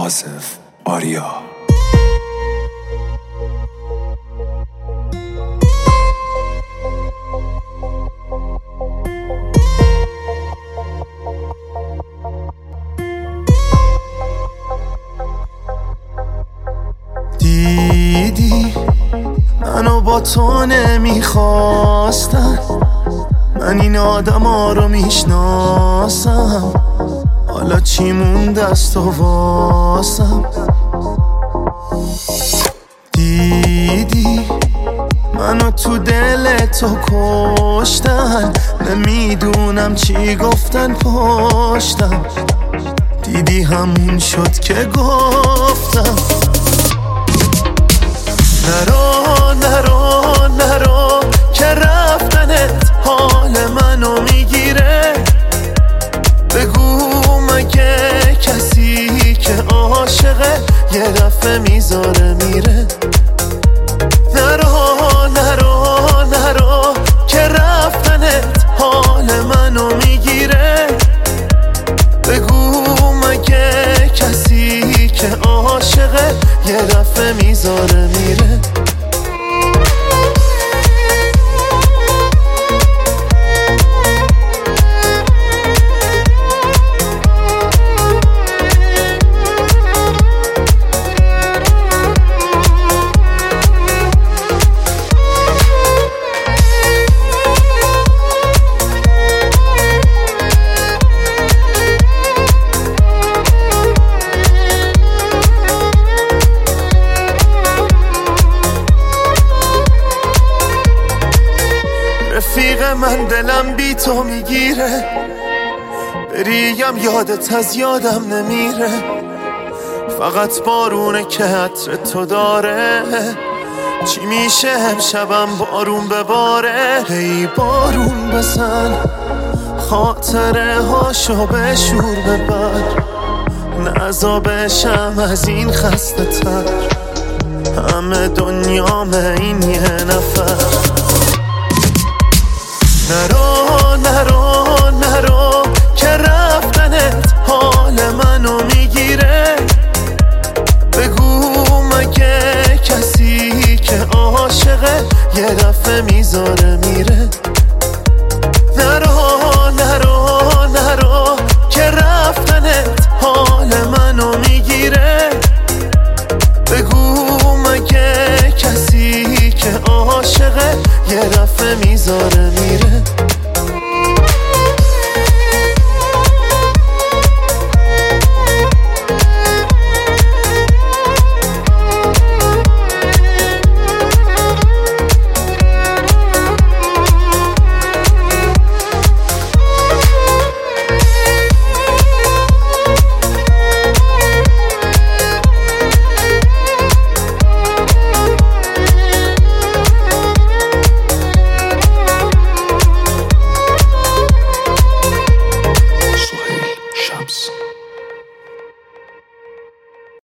آصف آریا. دیدی منو با تو نمیخواستن، من این آدم ها رو میشناسم، حالا چی مونده است و واسم. دیدی منو تو دل تو کشتن، نمیدونم چی گفتن پشتم، دیدی همون شد که گفتم نرو نرو نرو که رفتنت حال منو میگیره. بگو مگه کسی که عاشقه یه دفعه میذاره میره. نرو نرو نرو که رفتنت حال منو میگیره. بگو مگه کسی که عاشقه یه دفعه میذاره میره. رفیق من دلم بی تو میگیره، بریم یادت از یادم نمیره. فقط بارونه که عطر تو داره، چی میشه امشبم بارون بباره. هی بارون بزن خاطره هاشو به شور ببر، نزا بشم از این خسته تر، همه دنیامه این یه نفر. نرو نرو نرو که رفتنت